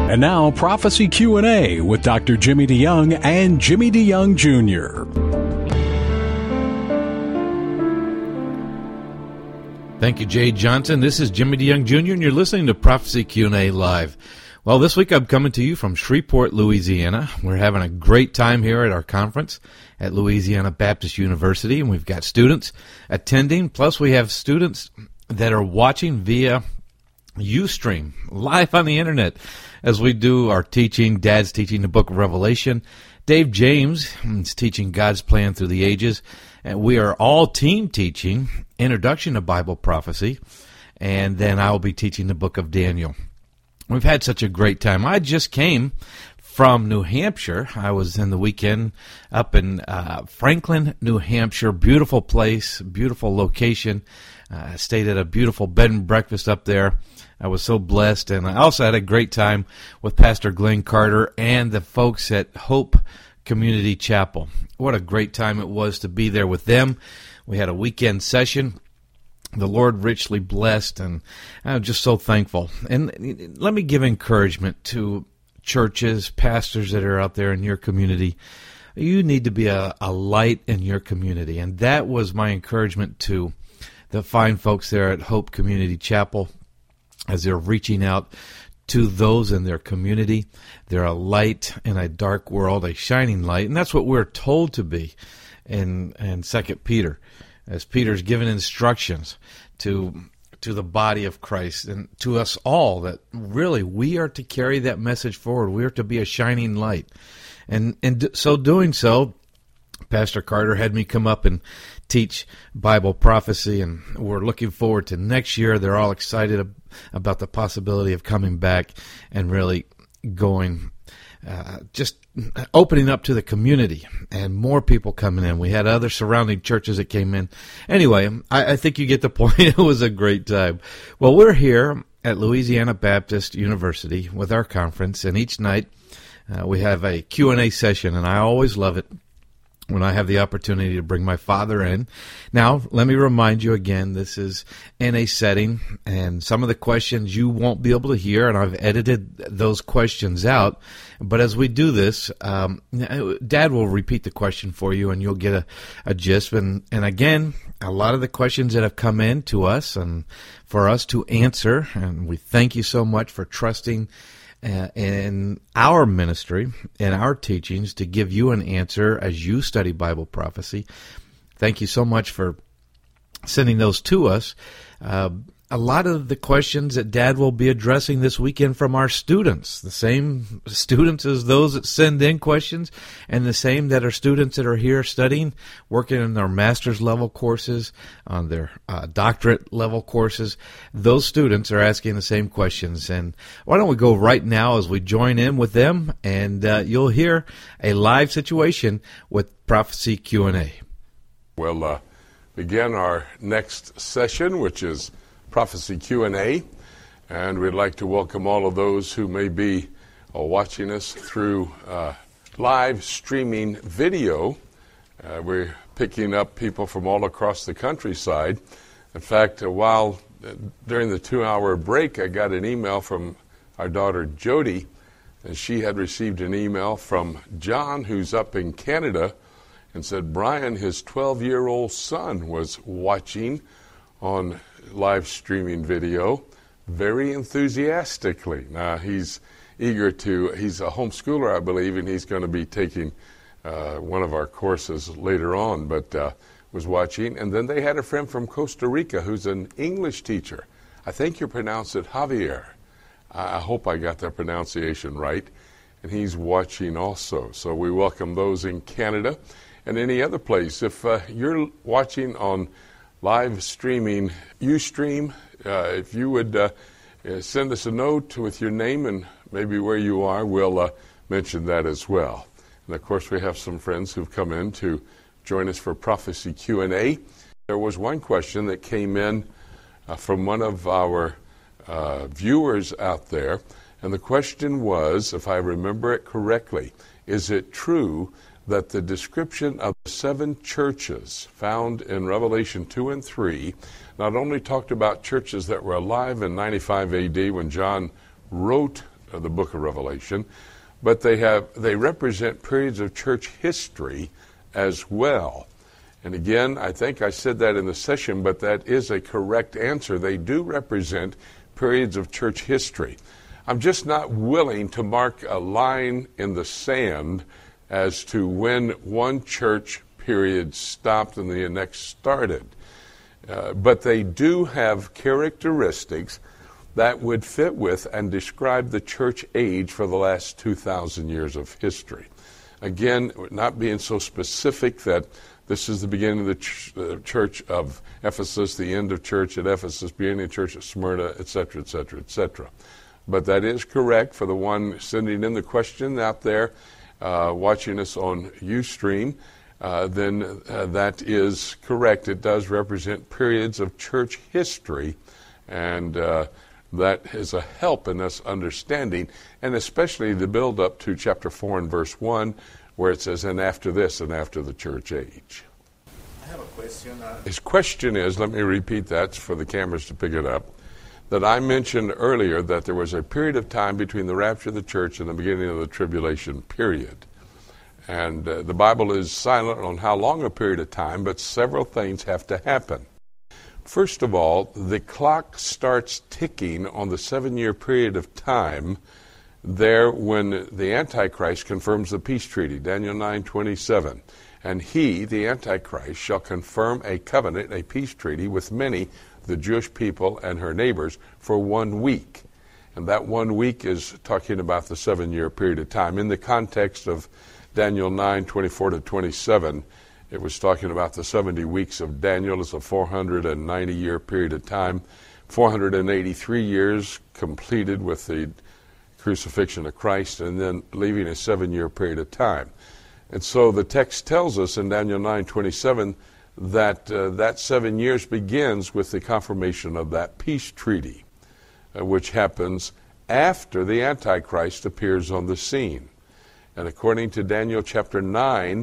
And now, Prophecy Q&A with Dr. Jimmy DeYoung and Jimmy DeYoung Jr. Thank you, Jay Johnson. This is Jimmy DeYoung Jr., and you're listening to Prophecy Q&A Live. Well, this week I'm coming to you from Shreveport, Louisiana. We're having a great time here at our conference at Louisiana Baptist University, and we've got students attending, plus we have students that are watching via Ustream, live on the internet, as we do our teaching. Dad's teaching the book of Revelation. Dave James is teaching God's plan through the ages. And we are all team teaching Introduction to Bible Prophecy. And then I will be teaching the book of Daniel. We've had such a great time. I just came from New Hampshire. I was in the weekend up in Franklin, New Hampshire. Beautiful place, beautiful location. I stayed at a beautiful bed and breakfast up there. I was so blessed, and I also had a great time with Pastor Glenn Carter and the folks at Hope Community Chapel. What a great time it was to be there with them. We had a weekend session. The Lord richly blessed, and I'm just so thankful. And let me give encouragement to churches, pastors that are out there in your community. You need to be a light in your community, and that was my encouragement to the fine folks there at Hope Community Chapel as they're reaching out to those in their community. They're a light in a dark world, a shining light, and that's what we're told to be in 2 Peter, as Peter's given instructions to the body of Christ and to us all, that really we are to carry that message forward. We are to be a shining light. And so doing so, Pastor Carter had me come up and teach Bible prophecy, and we're looking forward to next year. They're all excited about the possibility of coming back and really going, just opening up to the community and more people coming in. We had other surrounding churches that came in. Anyway, I think you get the point. It was a great time. Well, we're here at Louisiana Baptist University with our conference, and each night we have a Q&A session, and I always love it when I have the opportunity to bring my father in. Now, let me remind you again, this is in a setting, and some of the questions you won't be able to hear, and I've edited those questions out. But as we do this, Dad will repeat the question for you, and you'll get a gist. And again, a lot of the questions that have come in to us and for us to answer, and we thank you so much for trusting in our ministry, in our teachings, to give you an answer as you study Bible prophecy. Thank you so much for sending those to us. A lot of the questions that Dad will be addressing this weekend from our students, the same students as those that send in questions, and the same that are students that are here studying, working in their master's level courses, on their doctorate level courses. Those students are asking the same questions. And why don't we go right now as we join in with them, and you'll hear a live situation with Prophecy Q&A. We'll begin our next session, which is Prophecy Q&A, and we'd like to welcome all of those who may be watching us through live streaming video. We're picking up people from all across the countryside. In fact, while during the 2-hour break, I got an email from our daughter Jody, and she had received an email from John, who's up in Canada, and said Brian, his 12-year-old son, was watching on live streaming video very enthusiastically. Now, he's eager to, he's a homeschooler, I believe, and he's going to be taking one of our courses later on, but was watching. And then they had a friend from Costa Rica who's an English teacher. I think you pronounce it Javier. I hope I got the pronunciation right. And he's watching also. So we welcome those in Canada and any other place. If you're watching on live streaming Ustream, if you would send us a note with your name and maybe where you are, we'll mention that as well. And of course, we have some friends who've come in to join us for Prophecy Q&A. There was one question that came in from one of our viewers out there, and the question was, if I remember it correctly, is it true that the description of the 7 churches found in Revelation 2 and 3 not only talked about churches that were alive in 95 AD when John wrote the book of Revelation, but they represent periods of church history as well. And again, I think I said that in the session, but that is a correct answer. They do represent periods of church history. I'm just not willing to mark a line in the sand as to when one church period stopped and the next started. But they do have characteristics that would fit with and describe the church age for the last 2,000 years of history. Again, not being so specific that this is the beginning of the church of Ephesus, the end of church at Ephesus, beginning of church at Smyrna, etc., etc., etc. But that is correct for the one sending in the question out there, watching us on Ustream. Then that is correct. It does represent periods of church history, and that is a help in us understanding, and especially the build up to chapter 4 and verse 1, where it says, and after this, and after the church age. I have a question. His question is, let me repeat that for the cameras to pick it up, that I mentioned earlier that there was a period of time between the rapture of the church and the beginning of the tribulation period. And the Bible is silent on how long a period of time, but several things have to happen. First of all, the clock starts ticking on the 7-year period of time there when the Antichrist confirms the peace treaty, Daniel 9:27. And he, the Antichrist, shall confirm a covenant, a peace treaty with many, the Jewish people and her neighbors, for 1 week. And that 1 week is talking about the 7-year period of time. In the context of Daniel 9:24-27, it was talking about the 70 weeks of Daniel as a 490-year period of time, 483 years completed with the crucifixion of Christ, and then leaving a 7-year period of time. And so the text tells us in Daniel 9:27 that that 7 years begins with the confirmation of that peace treaty, which happens after the Antichrist appears on the scene. And according to Daniel chapter 7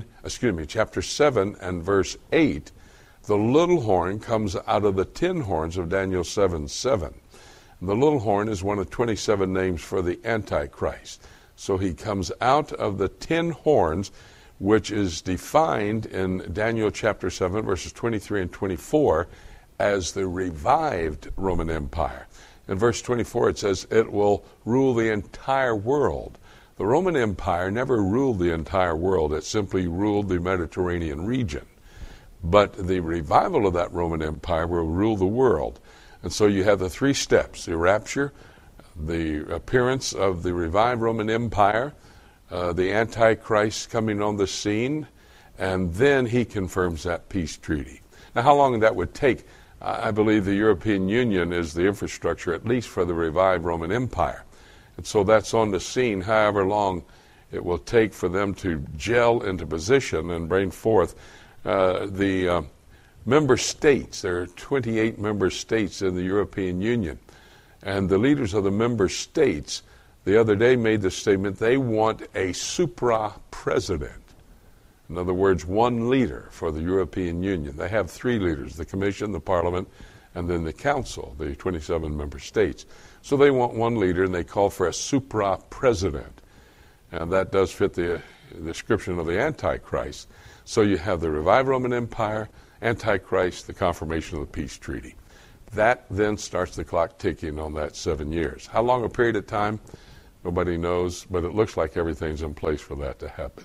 and verse 8, the little horn comes out of the 10 horns of Daniel 7:7. The little horn is one of 27 names for the Antichrist. So he comes out of the 10 horns, which is defined in Daniel chapter 7, verses 23 and 24, as the revived Roman Empire. In verse 24 it says, it will rule the entire world. The Roman Empire never ruled the entire world. It simply ruled the Mediterranean region. But the revival of that Roman Empire will rule the world. And so you have the 3 steps: the rapture, the appearance of the revived Roman Empire, the Antichrist coming on the scene, and then he confirms that peace treaty. Now, how long that would take, I believe the European Union is the infrastructure, at least for the revived Roman Empire. And so that's on the scene, however long it will take for them to gel into position and bring forth the member states. There are 28 member states in the European Union. And the leaders of the member states the other day made the statement they want a supra-president. In other words, one leader for the European Union. They have 3 leaders: the Commission, the Parliament, and then the Council, the 27 member states. So they want one leader, and they call for a supra-president. And that does fit the description of the Antichrist. So you have the revived Roman Empire, Antichrist, the confirmation of the peace treaty. That then starts the clock ticking on that 7 years. How long a period of time? Nobody knows, but it looks like everything's in place for that to happen.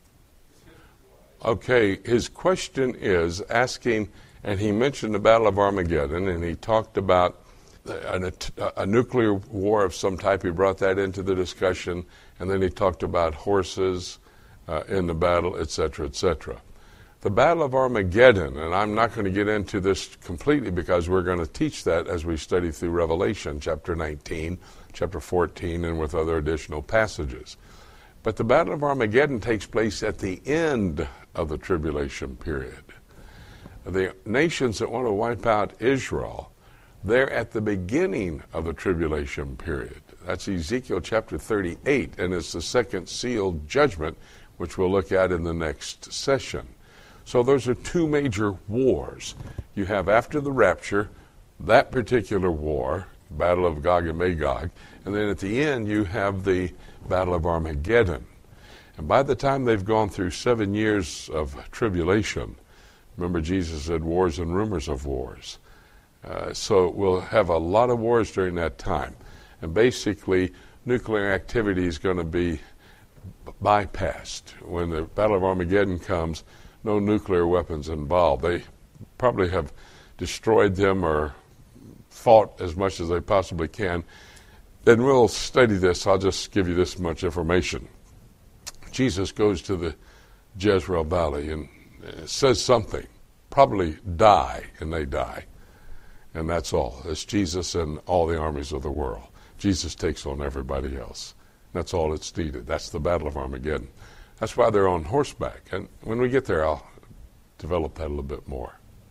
Okay, his question is asking, and he mentioned the Battle of Armageddon, and he talked about a nuclear war of some type. He brought that into the discussion, and then he talked about horses in the battle, etc., etc. The Battle of Armageddon, and I'm not going to get into this completely because we're going to teach that as we study through Revelation, chapter 19, chapter 14, and with other additional passages. But the Battle of Armageddon takes place at the end of the tribulation period. The nations that want to wipe out Israel, they're at the beginning of the tribulation period. That's Ezekiel chapter 38, and it's the second sealed judgment, which we'll look at in the next session. So those are 2 major wars. You have after the rapture, that particular war, Battle of Gog and Magog. And then at the end, you have the Battle of Armageddon. And by the time they've gone through 7 years of tribulation, remember Jesus said wars and rumors of wars. So we'll have a lot of wars during that time. And basically, nuclear activity is going to be bypassed. When the Battle of Armageddon comes, no nuclear weapons involved. They probably have destroyed them or fought as much as they possibly can. And we'll study this. I'll just give you this much information. Jesus goes to the Jezreel Valley and says something, probably die, and they die. And that's all. It's Jesus and all the armies of the world. Jesus takes on everybody else. That's all it's needed. That's the Battle of Armageddon. That's why they're on horseback. And when we get there, I'll develop that a little bit more.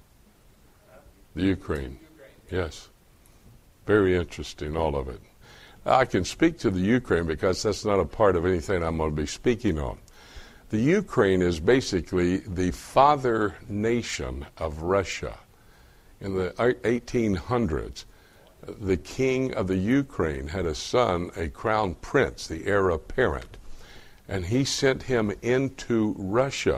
The Ukraine. Yes. Very interesting, all of it. I can speak to the Ukraine because that's not a part of anything I'm going to be speaking on. The Ukraine is basically the father nation of Russia. In the 1800s, the king of the Ukraine had a son, a crown prince, the heir apparent, and he sent him into Russia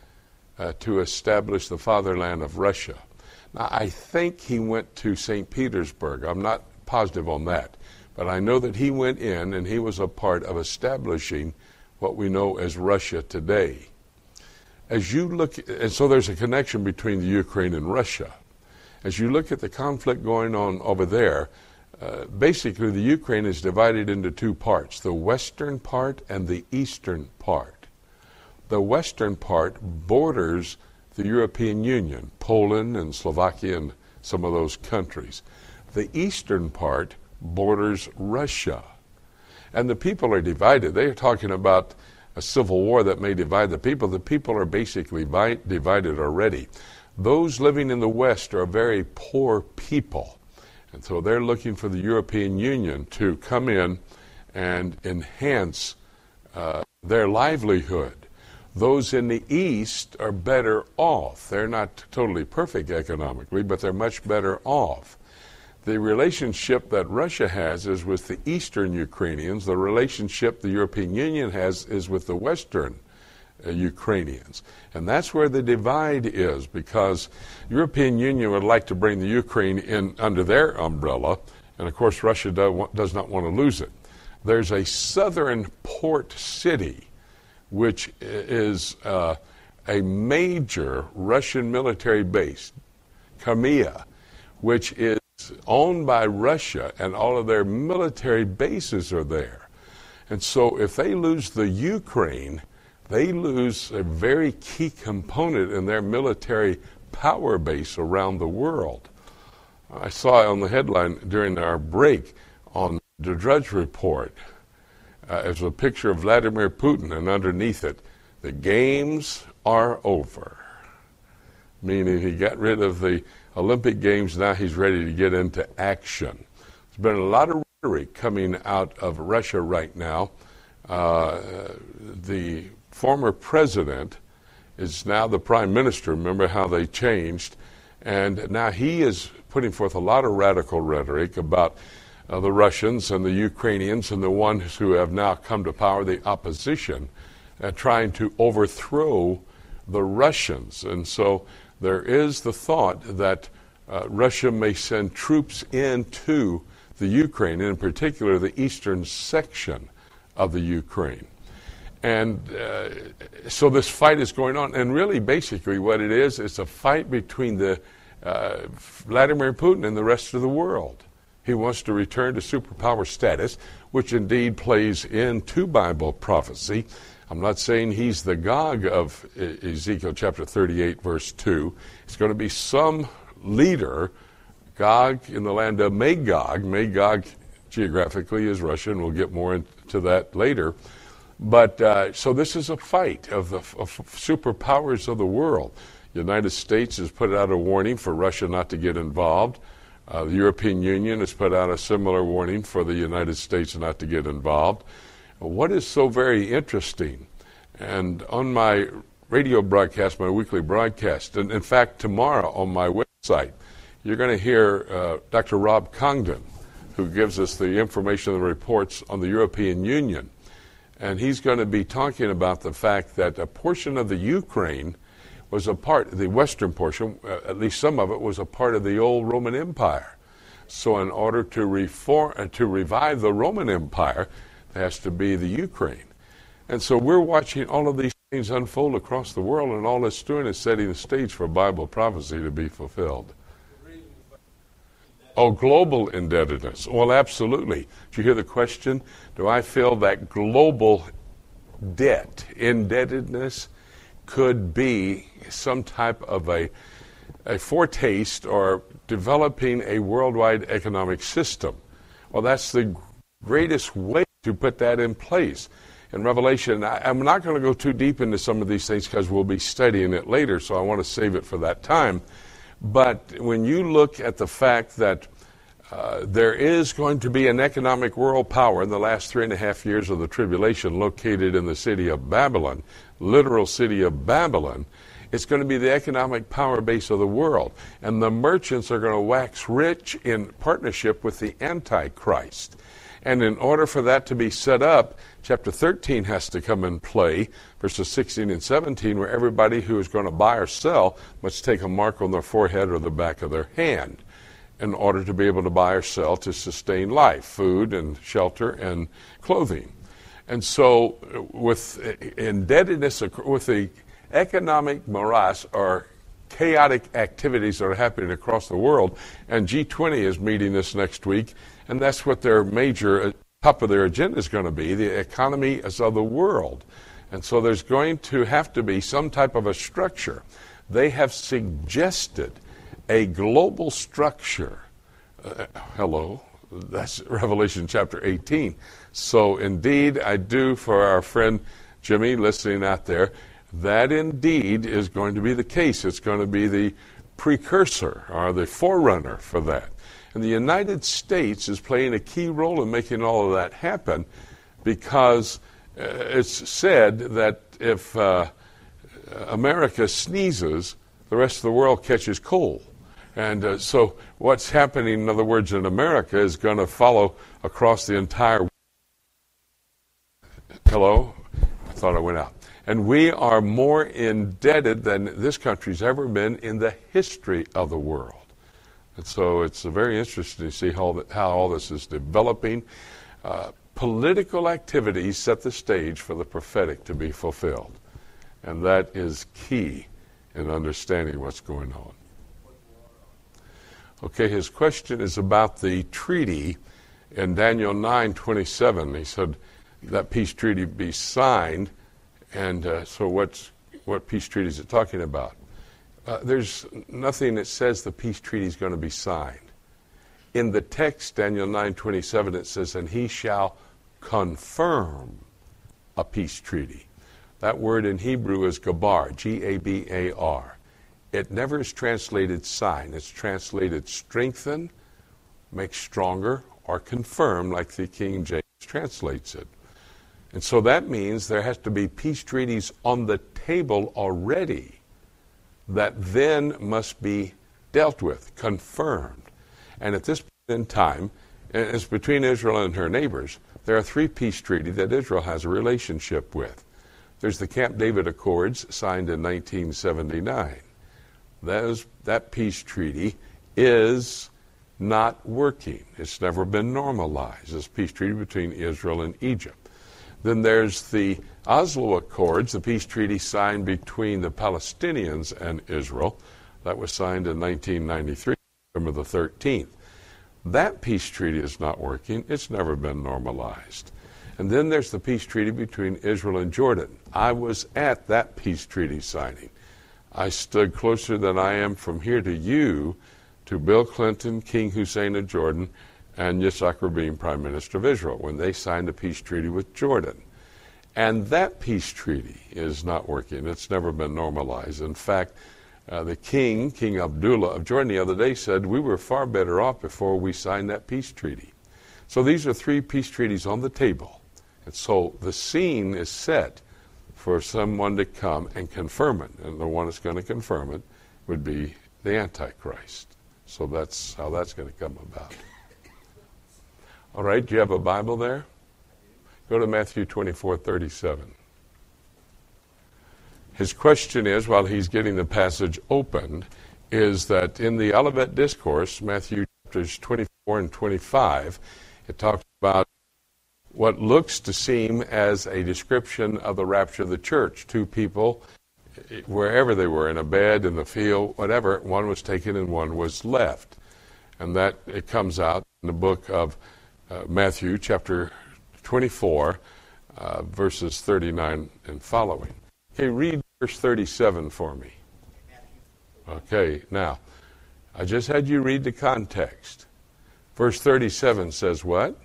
to establish the fatherland of Russia. Now, I think he went to St. Petersburg. I'm not positive on that, but I know that he went in and he was a part of establishing what we know as Russia today. As you look, and so there's a connection between the Ukraine and Russia. As you look at the conflict going on over there, basically the Ukraine is divided into two parts, the western part and the eastern part. The western part borders the European Union, Poland and Slovakia and some of those countries. The eastern part borders Russia. And the people are divided. They are talking about a civil war that may divide the people. The people are basically divided already. Those living in the West are very poor people. And so they're looking for the European Union to come in and enhance their livelihood. Those in the East are better off. They're not totally perfect economically, but they're much better off. The relationship that Russia has is with the Eastern Ukrainians. The relationship the European Union has is with the Western Ukrainians. And that's where the divide is, because the European Union would like to bring the Ukraine in under their umbrella, and of course Russia does not want to lose it. There's a southern port city which is a major Russian military base, Crimea, which is owned by Russia, and all of their military bases are there. And so if they lose the Ukraine, they lose a very key component in their military power base around the world. I saw on the headline during our break on the Drudge Report, as a picture of Vladimir Putin, and underneath it, the games are over. Meaning he got rid of the Olympic Games, now he's ready to get into action. There's been a lot of rhetoric coming out of Russia right now. The former president is now the prime minister. Remember how they changed? And now he is putting forth a lot of radical rhetoric about the Russians and the Ukrainians and the ones who have now come to power, the opposition, trying to overthrow the Russians. And so there is the thought that Russia may send troops into the Ukraine, and in particular the eastern section of the Ukraine. And so this fight is going on, and really basically what it is, it's a fight between the Vladimir Putin and the rest of the world. He wants to return to superpower status, which indeed plays into Bible prophecy. I'm not saying he's the Gog of Ezekiel chapter 38, verse 2. It's going to be some leader, Gog in the land of Magog. Magog geographically is Russia, and we'll get more into that later. But so this is a fight of the superpowers of the world. The United States has put out a warning for Russia not to get involved. The European Union has put out a similar warning for the United States not to get involved. What is so very interesting, and on my radio broadcast, my weekly broadcast, and in fact tomorrow on my website, you're going to hear Dr. Rob Congdon who gives us the information and reports on the European Union. And he's going to be talking about the fact that a portion of the Ukraine was a part, the western portion, at least some of it, was a part of the old Roman Empire. So in order to revive the Roman Empire, there has to be the Ukraine. And so we're watching all of these things unfold across the world, and all it's doing is setting the stage for Bible prophecy to be fulfilled. Oh, global indebtedness. Well, absolutely. Did you hear the question? Do I feel that global debt, indebtedness, could be some type of a foretaste or developing a worldwide economic system? Well, that's the greatest way to put that in place. In Revelation, I'm not going to go too deep into some of these things because we'll be studying it later, so I want to save it for that time. But when you look at the fact that there is going to be an economic world power in the last 3.5 years of the tribulation located in the city of Babylon, literal city of Babylon, it's going to be the economic power base of the world. And the merchants are going to wax rich in partnership with the Antichrist. And in order for that to be set up, chapter 13 has to come in play, verses 16 and 17, where everybody who is going to buy or sell must take a mark on their forehead or the back of their hand in order to be able to buy or sell to sustain life, food and shelter and clothing. And so with indebtedness, with the economic morass or chaotic activities that are happening across the world, and G20 is meeting this next week, and that's what their major top of their agenda is going to be, the economy of the world. And so there's going to have to be some type of a structure. They have suggested a global structure. That's Revelation chapter 18. So indeed, I do, for our friend Jimmy listening out there, that indeed is going to be the case. It's going to be the precursor or the forerunner for that. And the United States is playing a key role in making all of that happen, because it's said that if America sneezes, the rest of the world catches cold. And so what's happening, in other words, in America is going to follow across the entire world. Hello? I thought I went out. And we are more indebted than this country's ever been in the history of the world. And so it's very interesting to see how all this is developing. Political activities set the stage for the prophetic to be fulfilled. And that is key in understanding what's going on. Okay, his question is about the treaty in Daniel 9:27. He said that peace treaty be signed. And so what peace treaty is it talking about? There's nothing that says the peace treaty is going to be signed. In the text, Daniel 9:27, it says, and he shall confirm a peace treaty. That word in Hebrew is gabar, G-A-B-A-R. It never is translated sign. It's translated strengthen, make stronger, or confirm, like the King James translates it. And so that means there has to be peace treaties on the table already that then must be dealt with, confirmed. And at this point in time, it's between Israel and her neighbors, there are 3 peace treaties that Israel has a relationship with. There's the Camp David Accords, signed in 1979. That peace treaty is not working. It's never been normalized. This peace treaty between Israel and Egypt. Then there's the Oslo Accords, the peace treaty signed between the Palestinians and Israel. That was signed in 1993, November the 13th. That peace treaty is not working. It's never been normalized. And then there's the peace treaty between Israel and Jordan. I was at that peace treaty signing. I stood closer than I am from here to you to Bill Clinton, King Hussein of Jordan, and Yitzhak Rabin, Prime Minister of Israel, when they signed a peace treaty with Jordan. And that peace treaty is not working. It's never been normalized. In fact, the King Abdullah of Jordan the other day said, we were far better off before we signed that peace treaty. So these are 3 peace treaties on the table. And so the scene is set for someone to come and confirm it. And the one that's going to confirm it would be the Antichrist. So that's how that's going to come about. All right, do you have a Bible there? Go to Matthew 24:37. His question is, while he's getting the passage opened, is that in the Olivet Discourse, Matthew chapters 24 and 25, it talks about what looks to seem as a description of the rapture of the church. Two people, wherever they were, in a bed, in the field, whatever, one was taken and one was left. And that it comes out in the book of Matthew chapter 24, verses 39 and following. Okay, read verse 37 for me. Okay, now, I just had you read the context. Verse 37 says what?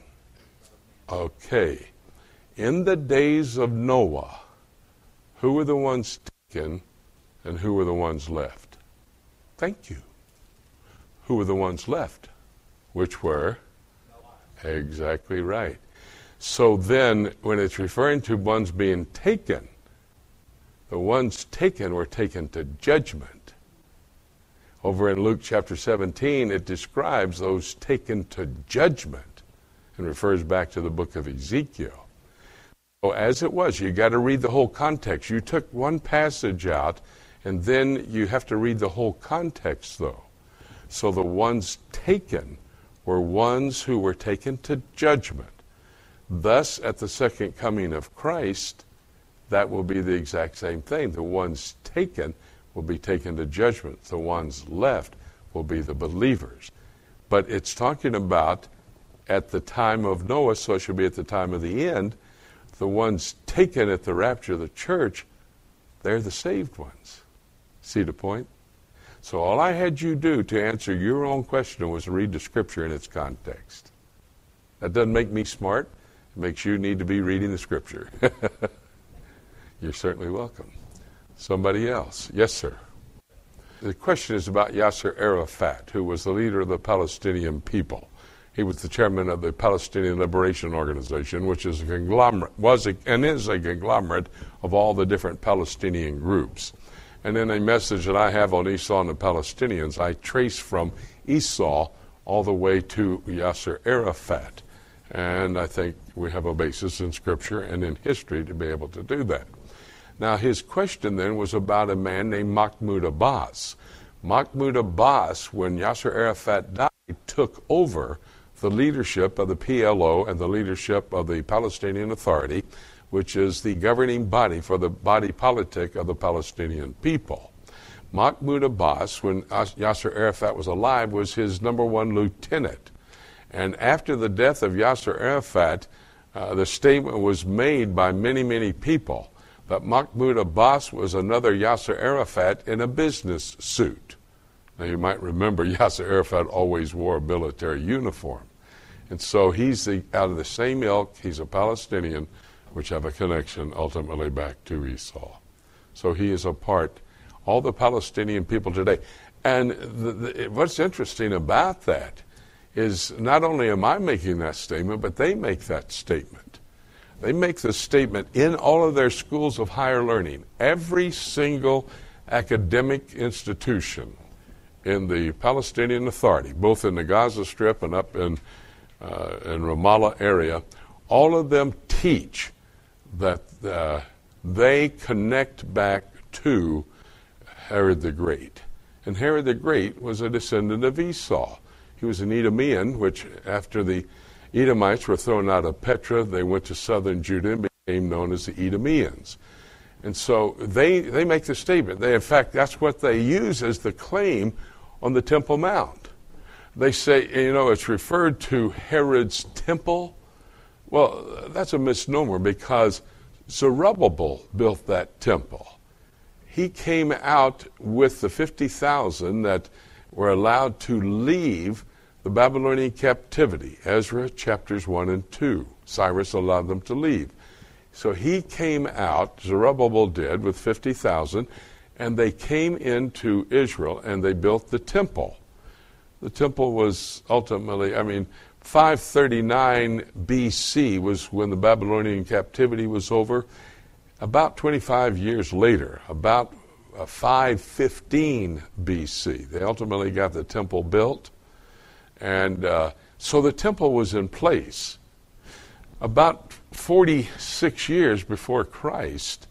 Okay. In the days of Noah, who were the ones taken and who were the ones left? Thank you. Who were the ones left? Which were? Noah. Exactly right. So then, when it's referring to ones being taken, the ones taken were taken to judgment. Over in Luke chapter 17, it describes those taken to judgment and refers back to the book of Ezekiel. So as it was, you got to read the whole context. You took one passage out, and then you have to read the whole context, though. So the ones taken were ones who were taken to judgment. Thus, at the second coming of Christ, that will be the exact same thing. The ones taken will be taken to judgment. The ones left will be the believers. But it's talking about at the time of Noah, so it should be at the time of the end. The ones taken at the rapture of the church, they're the saved ones. See the point? So all I had you do to answer your own question was read the scripture in its context. That doesn't make me smart. It makes you need to be reading the scripture. You're certainly welcome. Somebody else. Yes, sir. The question is about Yasser Arafat, who was the leader of the Palestinian people. He was the chairman of the Palestinian Liberation Organization, which is a conglomerate, and is a conglomerate of all the different Palestinian groups. And in a message that I have on Esau and the Palestinians, I trace from Esau all the way to Yasser Arafat. And I think we have a basis in Scripture and in history to be able to do that. Now, his question then was about a man named Mahmoud Abbas. Mahmoud Abbas, when Yasser Arafat died, took over the leadership of the PLO and the leadership of the Palestinian Authority, which is the governing body for the body politic of the Palestinian people. Mahmoud Abbas, when Yasser Arafat was alive, was his number one lieutenant. And after the death of Yasser Arafat, the statement was made by many, many people that Mahmoud Abbas was another Yasser Arafat in a business suit. Now, you might remember Yasser Arafat always wore a military uniform. And so he's out of the same ilk. He's a Palestinian, which have a connection ultimately back to Esau. So he is a part, all the Palestinian people today. And what's interesting about that is not only am I making that statement, but they make that statement. They make the statement in all of their schools of higher learning. Every single academic institution in the Palestinian Authority, both in the Gaza Strip and up in Ramallah area, all of them teach that they connect back to Herod the Great. And Herod the Great was a descendant of Esau. He was an Edomian, which after the Edomites were thrown out of Petra, they went to southern Judah and became known as the Edomians. And so they make the statement. In fact, that's what they use as the claim on the Temple Mount. They say, it's referred to Herod's temple. Well, that's a misnomer because Zerubbabel built that temple. He came out with the 50,000 that were allowed to leave the Babylonian captivity. Ezra chapters 1 and 2. Cyrus allowed them to leave. So he came out, Zerubbabel did, with 50,000, and they came into Israel and they built the temple. The temple was ultimately, 539 BC was when the Babylonian captivity was over. About 25 years later, about 515 BC, they ultimately got the temple built. And So the temple was in place. About 46 years before Christ,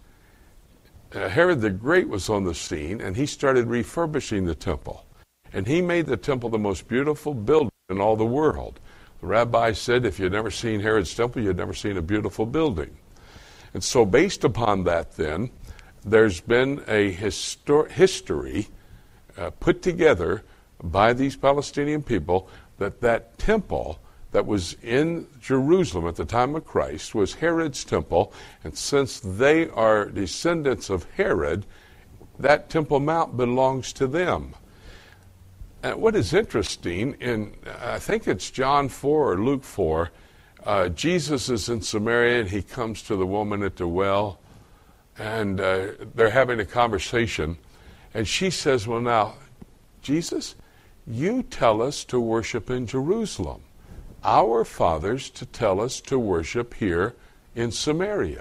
Herod the Great was on the scene, and he started refurbishing the temple. And he made the temple the most beautiful building in all the world. The rabbi said if you'd never seen Herod's temple, you'd never seen a beautiful building. And so based upon that then, there's been a history put together by these Palestinian people that temple that was in Jerusalem at the time of Christ was Herod's temple, and since they are descendants of Herod, that Temple Mount belongs to them. And what is interesting, I think it's John 4 or Luke 4, Jesus is in Samaria and he comes to the woman at the well, and they're having a conversation, and she says, well now, Jesus, you tell us to worship in Jerusalem. Our fathers to tell us to worship here in Samaria.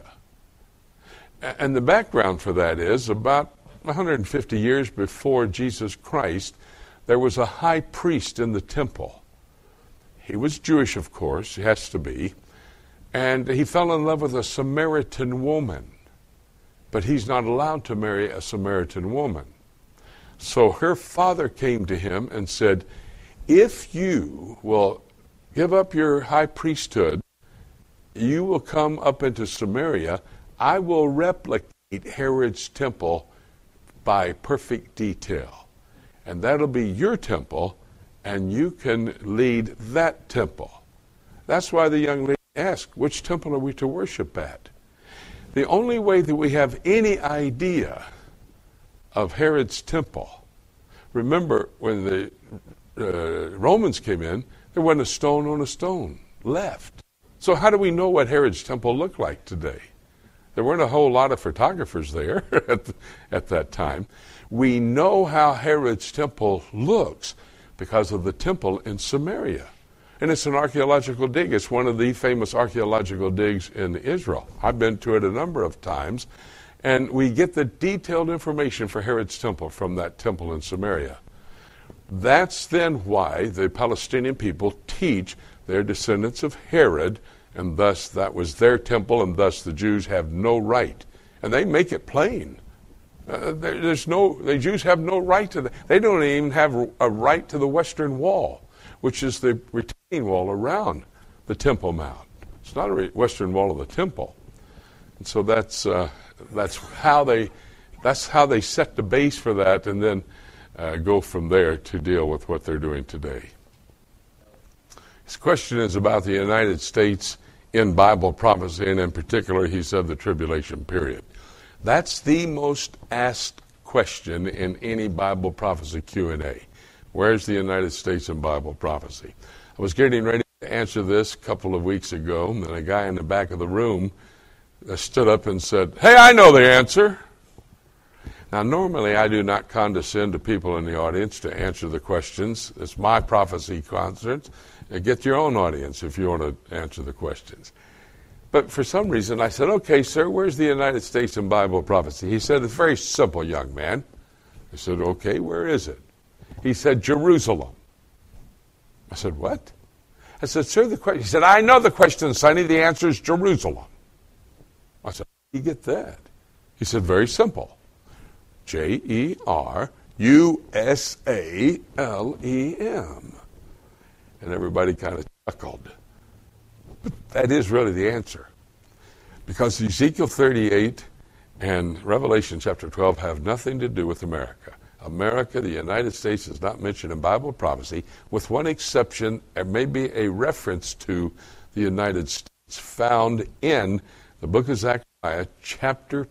And the background for that is about 150 years before Jesus Christ, there was a high priest in the temple. He was Jewish, of course, he has to be, and he fell in love with a Samaritan woman. But he's not allowed to marry a Samaritan woman. So her father came to him and said, if you will give up your high priesthood, you will come up into Samaria, I will replicate Herod's temple by perfect detail. And that'll be your temple, and you can lead that temple. That's why the young lady asked, which temple are we to worship at? The only way that we have any idea of Herod's temple, remember when the Romans came in, there wasn't a stone on a stone left. So how do we know what Herod's temple looked like today? There weren't a whole lot of photographers there at that time. We know how Herod's temple looks because of the temple in Samaria. And it's an archaeological dig. It's one of the famous archaeological digs in Israel. I've been to it a number of times. And we get the detailed information for Herod's temple from that temple in Samaria. That's then why the Palestinian people teach they're descendants of Herod, and thus that was their temple, and thus the Jews have no right. And they make it plain. The Jews have no right to that. They don't even have a right to the Western Wall, which is the retaining wall around the Temple Mount. It's not a Western Wall of the temple. And so that's how they set the base for that, and then go from there to deal with what they're doing today. His question is about the United States in Bible prophecy, and in particular, he said the tribulation period. That's the most asked question in any Bible prophecy Q&A. Where's the United States in Bible prophecy? I was getting ready to answer this a couple of weeks ago, and a guy in the back of the room stood up and said, hey, I know the answer. Now, normally I do not condescend to people in the audience to answer the questions. It's my prophecy concert. Get your own audience if you want to answer the questions. But for some reason I said, okay, sir, where's the United States in Bible prophecy? He said, it's very simple, young man. I said, okay, where is it? He said, Jerusalem. I said, what? I said, sir, the question. He said, I know the question, Sonny. The answer is Jerusalem. I said, how do you get that? He said, very simple. Jerusalem. And everybody kind of chuckled. But that is really the answer. Because Ezekiel 38 and Revelation chapter 12 have nothing to do with America. America, the United States, is not mentioned in Bible prophecy, with one exception. There may be a reference to the United States found in the book of Zechariah, chapter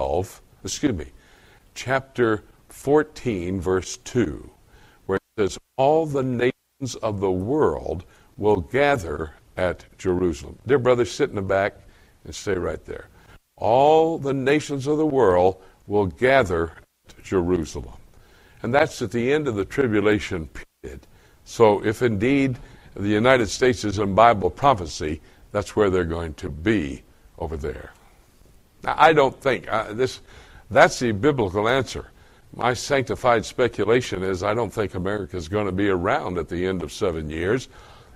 14, verse 2, where it says, all the nations of the world will gather at Jerusalem. Dear brothers, sit in the back and stay right there. All the nations of the world will gather at Jerusalem. And that's at the end of the tribulation period. So if indeed the United States is in Bible prophecy, that's where they're going to be over there. Now, I don't think that's the biblical answer. My sanctified speculation is I don't think America is going to be around at the end of 7 years.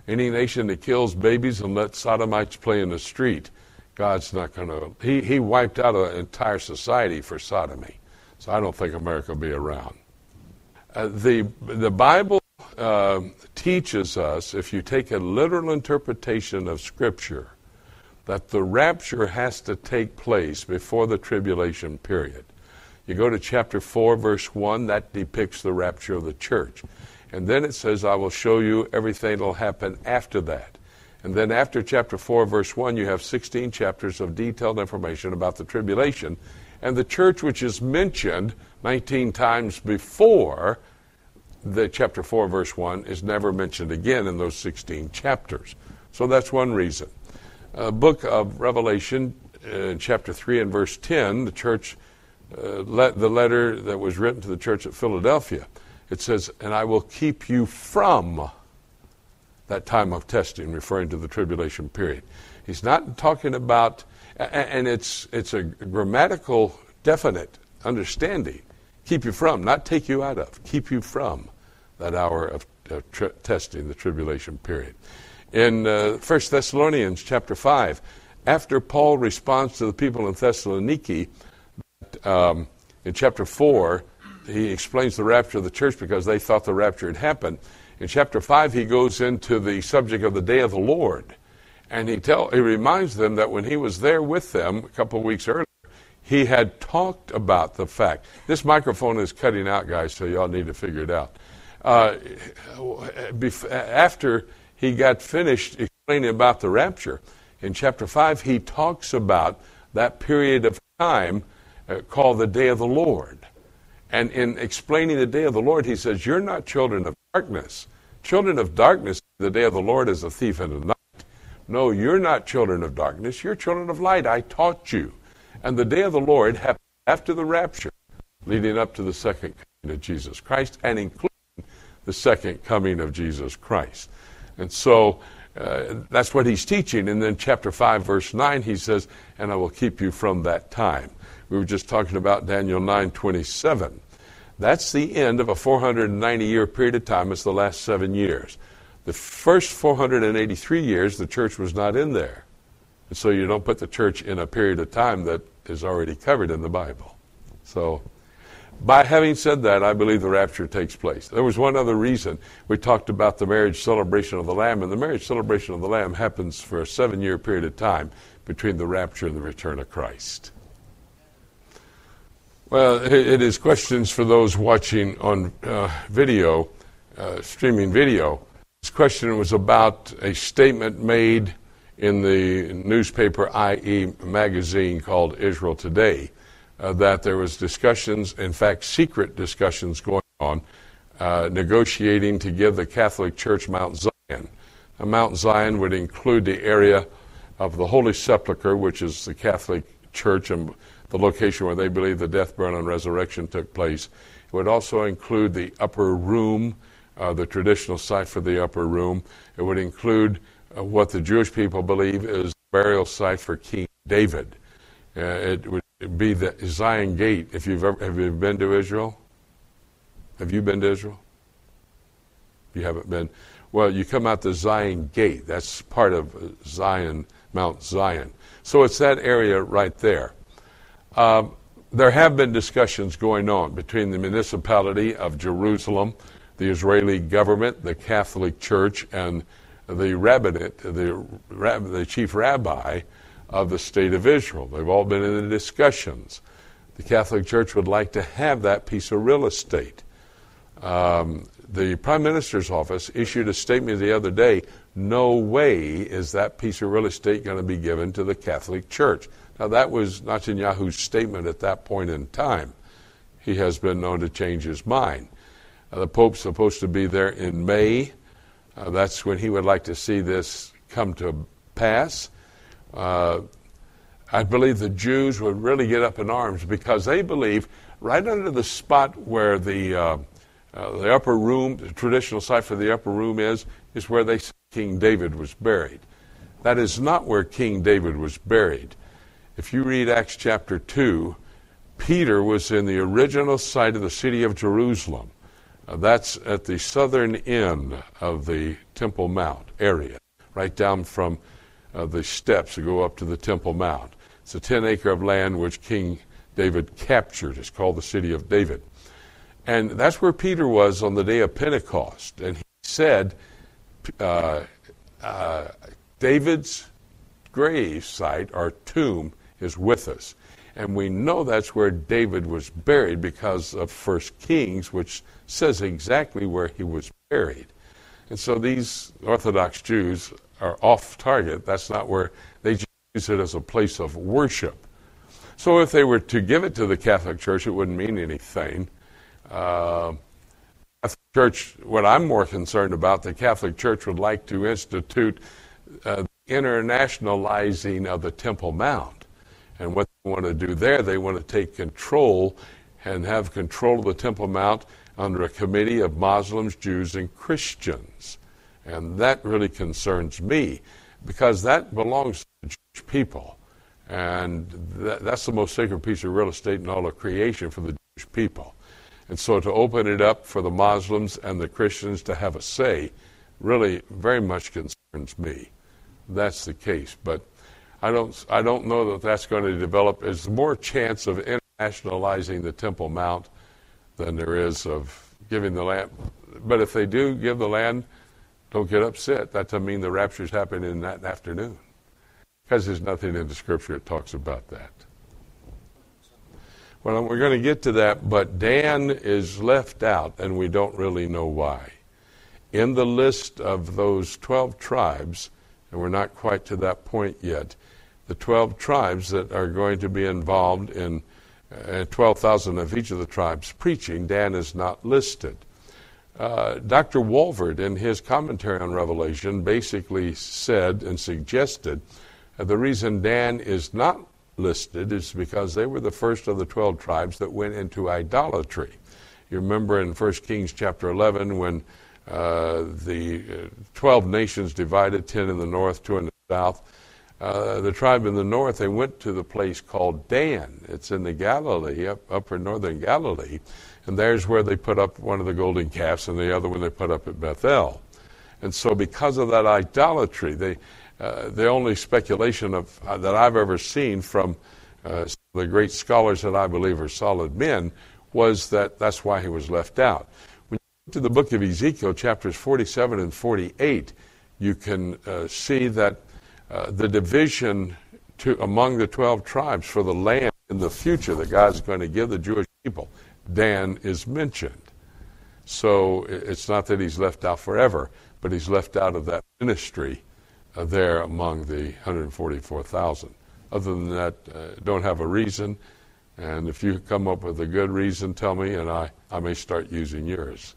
Any nation that kills babies and lets sodomites play in the street, God's not going to. He wiped out an entire society for sodomy. So I don't think America will be around. The Bible teaches us, if you take a literal interpretation of Scripture, that the rapture has to take place before the tribulation period. You go to chapter 4, verse 1, that depicts the rapture of the church. And then it says, I will show you everything that will happen after that. And then after chapter 4, verse 1, you have 16 chapters of detailed information about the tribulation. And the church, which is mentioned 19 times before the chapter 4, verse 1, is never mentioned again in those 16 chapters. So that's one reason. Book of Revelation, chapter 3 and verse 10, the church, the letter that was written to the church at Philadelphia, it says, and I will keep you from that time of testing, referring to the tribulation period. He's not talking about, and it's a grammatical definite understanding. Keep you from, not take you out of. Keep you from that hour of testing, the tribulation period. In 1 Thessalonians chapter 5, after Paul responds to the people in Thessaloniki, in chapter 4, he explains the rapture of the church because they thought the rapture had happened. In chapter 5, he goes into the subject of the day of the Lord. And he reminds them that when he was there with them a couple of weeks earlier, he had talked about the fact. This microphone is cutting out, guys, so y'all need to figure it out. After he got finished explaining about the rapture, in chapter 5, he talks about that period of time called the day of the Lord. And in explaining the day of the Lord, he says, you're not children of darkness. Children of darkness, the day of the Lord is a thief in the night. No, you're not children of darkness. You're children of light. I taught you. And the day of the Lord happened after the rapture, leading up to the second coming of Jesus Christ, and including the second coming of Jesus Christ. And so that's what he's teaching. And then chapter 5, verse 9, he says, and I will keep you from that time. We were just talking about Daniel 9:27. That's the end of a 490-year period of time. It's the last 7 years. The first 483 years, the church was not in there. And so you don't put the church in a period of time that is already covered in the Bible. So, by having said that, I believe the rapture takes place. There was one other reason. We talked about the marriage celebration of the Lamb, and the marriage celebration of the Lamb happens for a 7-year period of time between the rapture and the return of Christ. Well, it is questions for those watching on video, streaming video. This question was about a statement made in the newspaper IE magazine called Israel Today, that there was discussions, in fact secret discussions going on, negotiating to give the Catholic Church Mount Zion. Now, Mount Zion would include the area of the Holy Sepulchre, which is the Catholic Church and the location where they believe the death, burial, and resurrection took place. It would also include the upper room, the traditional site for the upper room. It would include what the Jewish people believe is the burial site for King David. It would be the Zion Gate. Have you been to Israel? Have you been to Israel? You haven't been. Well, you come out the Zion Gate. That's part of Zion, Mount Zion. So it's that area right there. There have been discussions going on between the municipality of Jerusalem, the Israeli government, the Catholic Church, and the rabbinate, the chief rabbi of the state of Israel. They've all been in the discussions. The Catholic Church would like to have that piece of real estate. The Prime Minister's office issued a statement the other day, no way is that piece of real estate going to be given to the Catholic Church. Now, that was Netanyahu's statement at that point in time. He has been known to change his mind. The Pope's supposed to be there in May. That's when he would like to see this come to pass. I believe the Jews would really get up in arms because they believe right under the spot where the upper room, the traditional site for the upper room is where they say King David was buried. That is not where King David was buried. If you read Acts chapter 2, Peter was in the original site of the city of Jerusalem. That's at the southern end of the Temple Mount area, right down from the steps that go up to the Temple Mount. It's a 10-acre of land which King David captured. It's called the City of David. And that's where Peter was on the day of Pentecost. And he said, David's grave site or tomb is with us. And we know that's where David was buried because of 1 Kings, which says exactly where he was buried. And so these Orthodox Jews are off target. That's not where they just use it as a place of worship. So if they were to give it to the Catholic Church, it wouldn't mean anything. Catholic Church, what I'm more concerned about, the Catholic Church would like to institute internationalizing of the Temple Mount. And what they want to do there, they want to take control and have control of the Temple Mount under a committee of Muslims, Jews, and Christians. And that really concerns me because that belongs to the Jewish people. And that's the most sacred piece of real estate in all of creation for the Jewish people. And so to open it up for the Muslims and the Christians to have a say really very much concerns me. That's the case. But I don't know that that's going to develop. There's more chance of internationalizing the Temple Mount than there is of giving the land. But if they do give the land, don't get upset. That doesn't mean the rapture's happening in that afternoon. Because there's nothing in the Scripture that talks about that. Well, we're going to get to that, but Dan is left out, and we don't really know why. In the list of those 12 tribes, and we're not quite to that point yet, the 12 tribes that are going to be involved in 12,000 of each of the tribes preaching, Dan is not listed. Dr. Walvoord, in his commentary on Revelation, basically said and suggested the reason Dan is not listed is because they were the first of the 12 tribes that went into idolatry. You remember in 1 Kings chapter 11 when the 12 nations divided, 10 in the north, 2 in the south. The tribe in the north, they went to the place called Dan. It's in the Galilee, upper northern Galilee. And there's where they put up one of the golden calves, and the other one they put up at Bethel. And so because of that idolatry, the only speculation that I've ever seen from the great scholars that I believe are solid men was that that's why he was left out. When you get to the book of Ezekiel, chapters 47 and 48, you can see that the division among the 12 tribes for the land in the future that God's going to give the Jewish people, Dan is mentioned. So it's not that he's left out forever, but he's left out of that ministry there among the 144,000. Other than that, don't have a reason. And if you come up with a good reason, tell me, and I may start using yours.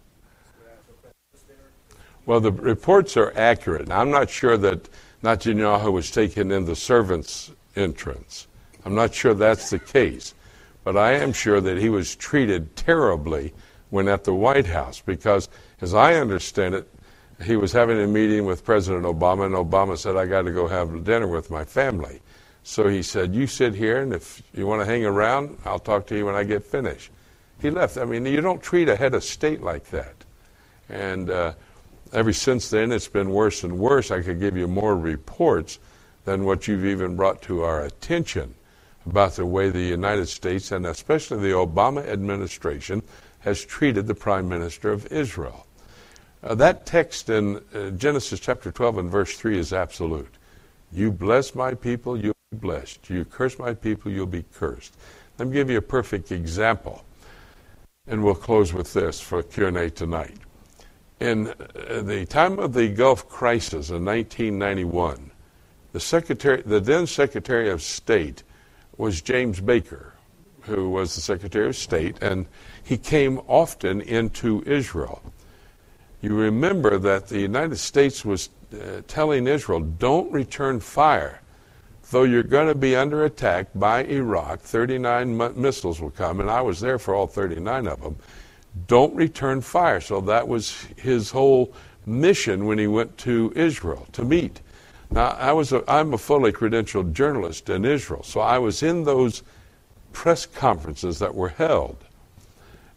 Well, the reports are accurate. Now, I'm not sure that Netanyahu was taken in the servants' entrance. I'm not sure that's the case. But I am sure that he was treated terribly when at the White House because, as I understand it, he was having a meeting with President Obama, and Obama said, I got to go have dinner with my family. So he said, you sit here, and if you want to hang around, I'll talk to you when I get finished. He left. I mean, you don't treat a head of state like that. And ever since then, it's been worse and worse. I could give you more reports than what you've even brought to our attention about the way the United States, and especially the Obama administration, has treated the Prime Minister of Israel. That text in Genesis chapter 12 and verse 3 is absolute. You bless my people, you'll be blessed. You curse my people, you'll be cursed. Let me give you a perfect example. And we'll close with this for Q&A tonight. In the time of the Gulf crisis in 1991, the then Secretary of State was James Baker, who was the Secretary of State, and he came often into Israel. You remember that the United States was telling Israel, don't return fire. Though you're going to be under attack by Iraq, 39 missiles will come, and I was there for all 39 of them. Don't return fire. So that was his whole mission when he went to Israel to meet. Now, I'm a fully credentialed journalist in Israel, so I was in those press conferences that were held.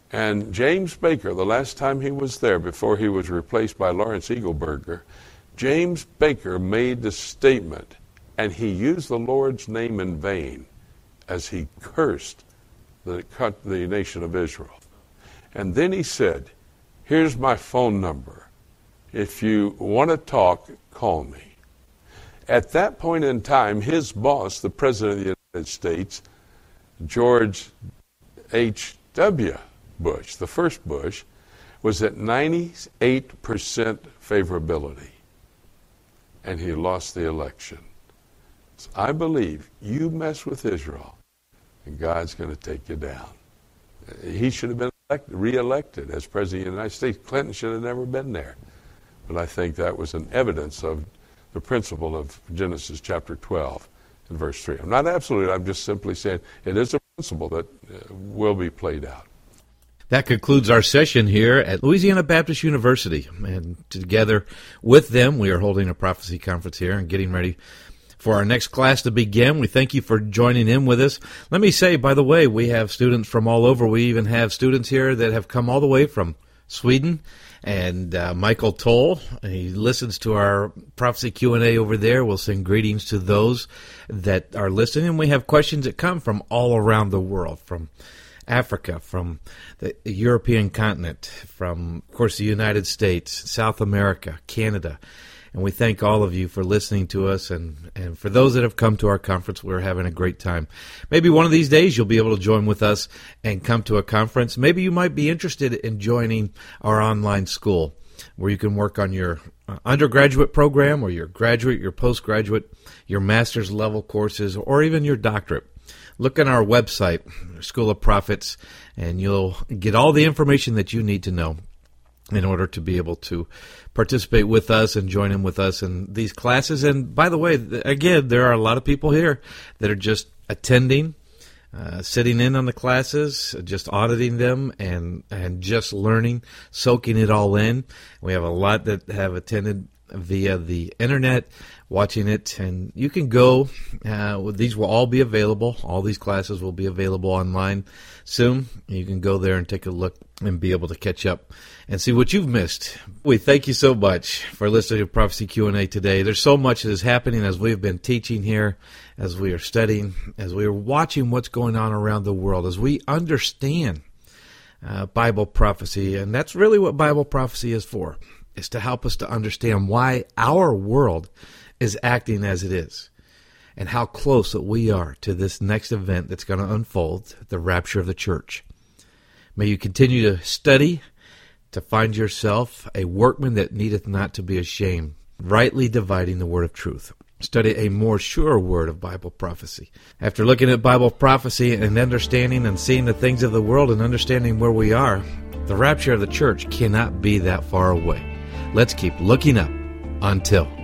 And James Baker, the last time he was there, before he was replaced by Lawrence Eagleburger, James Baker made the statement, and he used the Lord's name in vain as he cursed the nation of Israel. And then he said, here's my phone number. If you want to talk, call me. At that point in time, his boss, the President of the United States, George H.W. Bush, the first Bush, was at 98% favorability. And he lost the election. So I believe you mess with Israel, and God's going to take you down. He should have been re-elected as President of the United States. Clinton should have never been there. But I think that was an evidence of the principle of Genesis chapter 12 and verse 3. I'm not absolute. I'm just simply saying it is a principle that will be played out. That concludes our session here at Louisiana Baptist University. And together with them, we are holding a prophecy conference here and getting ready for our next class to begin. We thank you for joining in with us. Let me say, by the way, we have students from all over. We even have students here that have come all the way from Sweden. And Michael Toll, he listens to our prophecy Q&A over there. We'll send greetings to those that are listening. And we have questions that come from all around the world, from Africa, from the European continent, from, of course, the United States, South America, Canada. And we thank all of you for listening to us. And for those that have come to our conference, we're having a great time. Maybe one of these days you'll be able to join with us and come to a conference. Maybe you might be interested in joining our online school where you can work on your undergraduate program or your graduate, your postgraduate, your master's level courses, or even your doctorate. Look on our website, School of Prophets, and you'll get all the information that you need to know in order to be able to participate with us and join in with us in these classes. And by the way, again, there are a lot of people here that are just attending, sitting in on the classes, just auditing them and just learning, soaking it all in. We have a lot that have attended via the internet, watching it, and you can go. These will all be available. All these classes will be available online soon. You can go there and take a look and be able to catch up and see what you've missed. We thank you so much for listening to Prophecy Q&A today. There's so much that is happening as we've been teaching here, as we are studying, as we are watching what's going on around the world, as we understand Bible prophecy. And that's really what Bible prophecy is for, is to help us to understand why our world is acting as it is and how close that we are to this next event that's going to unfold, the rapture of the church. May you continue to study to find yourself a workman that needeth not to be ashamed, rightly dividing the word of truth. Study a more sure word of Bible prophecy. After looking at Bible prophecy and understanding and seeing the things of the world and understanding where we are, the rapture of the church cannot be that far away. Let's keep looking up until